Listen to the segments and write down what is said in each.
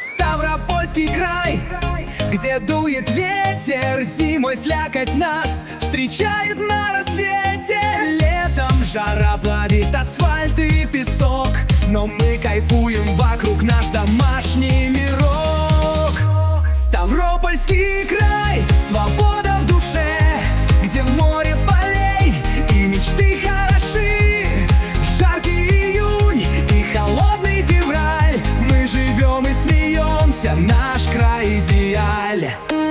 Ставропольский край, где дует ветер, зимой слякоть нас встречает на рассвете. Летом жара плавит асфальт и песок, но мы кайфуем, вокруг наш домашний мирок. Ставропольский край, свобода в душе, где море полей и мечты хороши. Жаркий июнь и холодный февраль, мы живем и смеемся, наш край идеаль.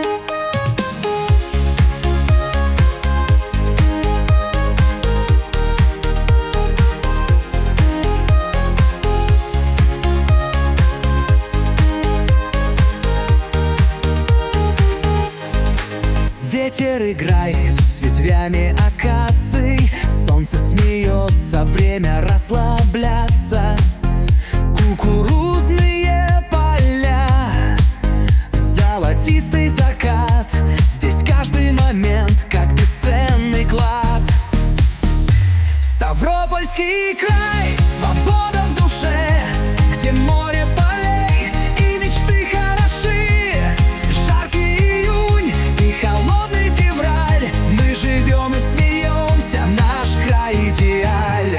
Ветер играет с ветвями акаций, солнце смеется, время расслабляться. Кукурузные поля, золотистый закат, здесь каждый момент как бесценный клад. Ставропольский край, свобода в душе, где море полей и мечты хороши. Жаркий июнь и холодный февраль, мы живем и смеемся, наш край идеаль.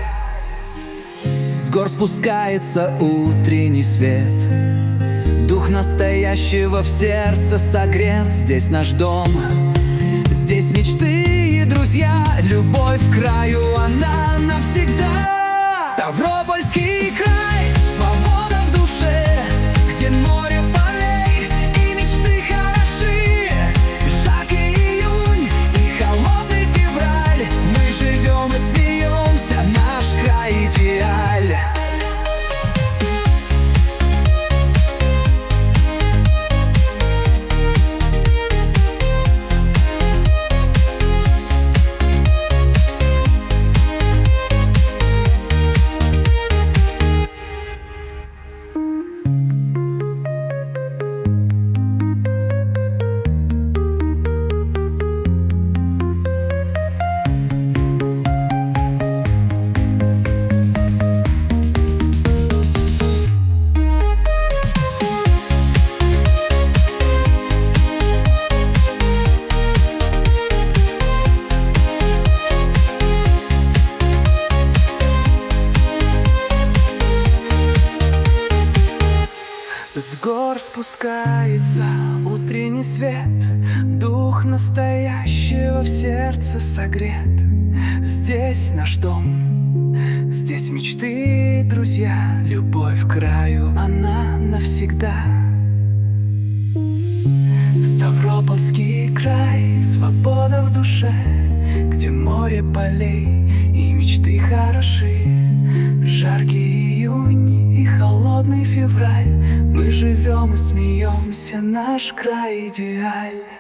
С гор спускается утренний свет, дух настоящего в сердце согрет. Здесь наш дом, здесь мечты и друзья, любовь к краю, она навсегда. Ставропольский край, свобода в душе, где море полей и мечты хороши. Жаркий июнь и холодный февраль, мы живем и смеемся, наш край идеаль. С гор спускается утренний свет, дух настоящего в сердце согрет. Здесь наш дом, здесь мечты и друзья, любовь к краю, она навсегда. Ставропольский край, свобода в душе, где море полей и мечты хороши. Жаркий июнь и холодный февраль, мы живем и смеемся, наш край идеаль.